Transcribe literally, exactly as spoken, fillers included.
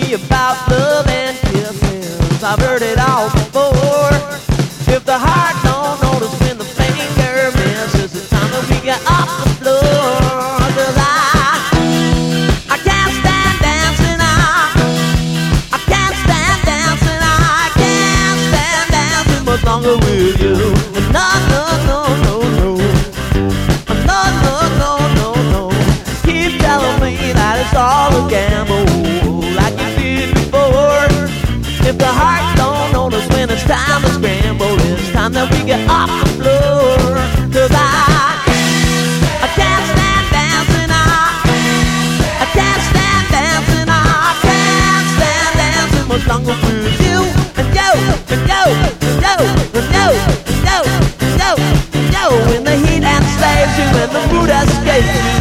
me about love and kisses. I've heard it all before. If the heart don't notice when the finger misses, it's time that we get off the floor. 'Cause I, I can't stand dancing. I, I can't stand dancing. I can't stand dancing much longer with you. No, no, no, no, no. No, no, no, no, no. Keep telling me that it's all a gamble, like you did before. If the heart don't notice when it's time to scramble, it's time that we get off the floor. 'Cause I, I can't stand dancing. I, I can't stand dancing. I can't stand dancing much longer with you. And yo, and yo, and yo, and yo, and yo, and yo, and yo. When the heat ensnares you and the mood escapes you,